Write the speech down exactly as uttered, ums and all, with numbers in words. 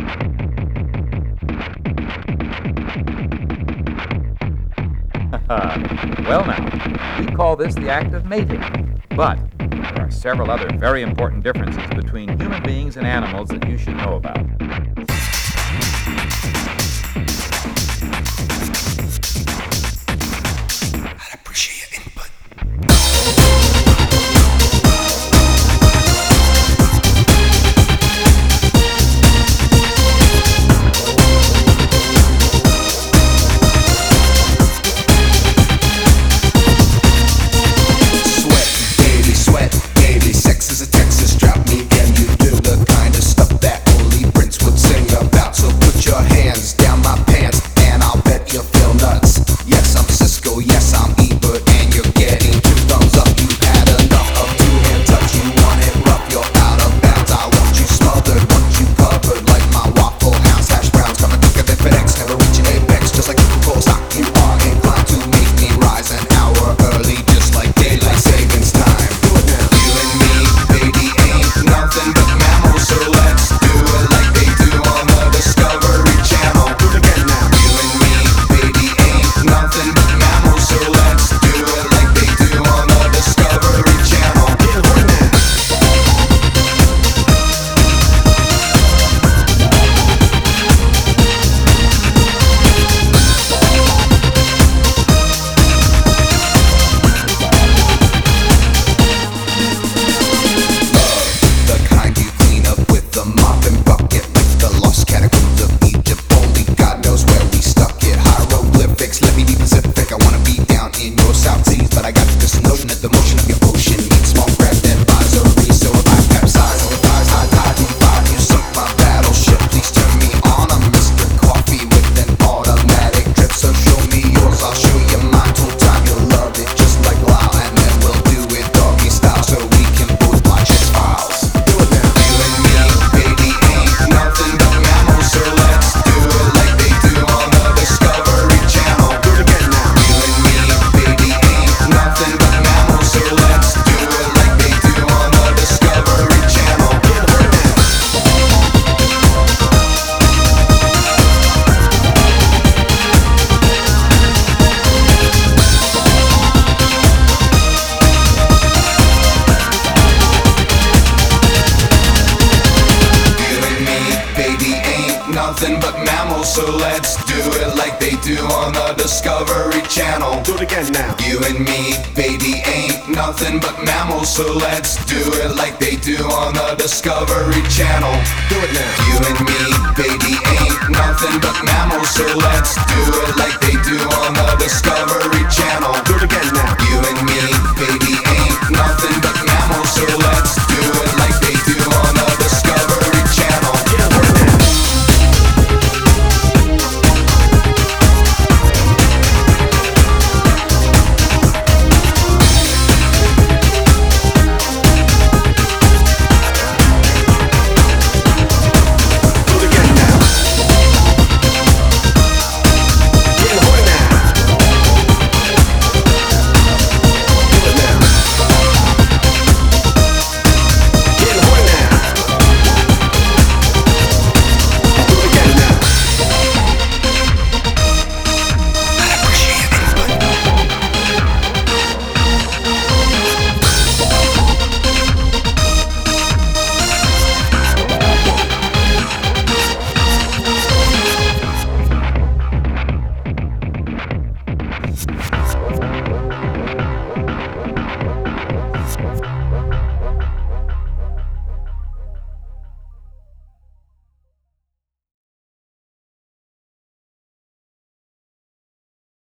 Well now, we call this the act of mating, but there are several other very important differences between human beings and animals that you should know about. I'd appreciate your input. Nothing but mammals, so let's do it like they do on the Discovery Channel. Do it again now. You and me, baby, ain't nothing but mammals, so let's do it like they do on the Discovery Channel. Do it now. You and me, baby, ain't nothing but mammals, so let's do it like they do on the Discovery